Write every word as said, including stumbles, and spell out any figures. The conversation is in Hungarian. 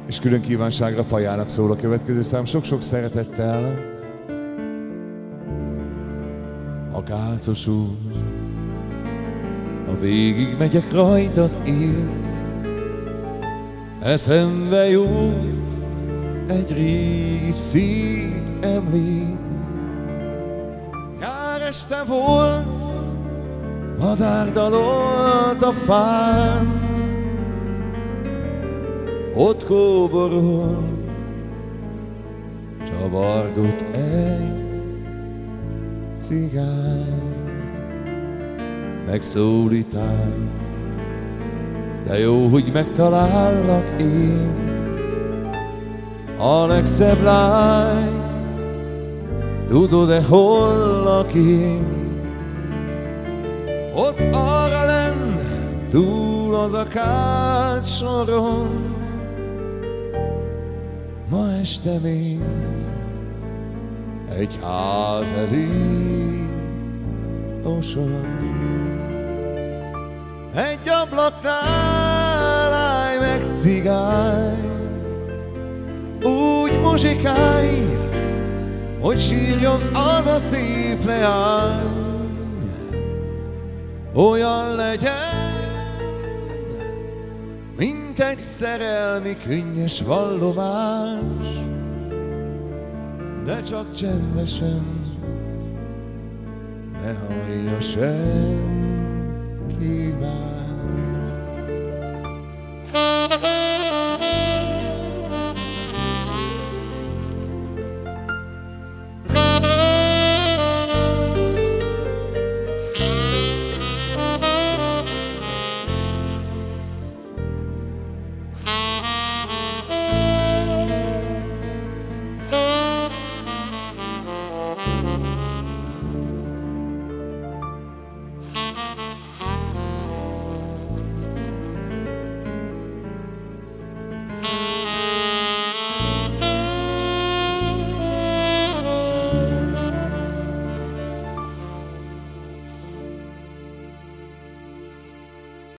És külön kívánságra Tajának szól a következő szám, sok-sok szeretettel. A kácos út, a végig megyek rajtad én, eszembe jut egy régi szép emlék. Nyár este volt, madár dalolt a fán, ott kóborol, csavargott egy cigány. Megszólítál, de jó, hogy megtalállak én, a legszebb lány. Tudod-e, hol lakik? Ott arra lenn, túl az akát soron. Ma este még egy ház elé osol. Egy ablaknál állj meg, cigány, úgy muzsikálj, hogy sírjon az a szép leány. Olyan legyen, mint egy szerelmi könnyes vallomás, de csak csendesen, ne hallja senki más.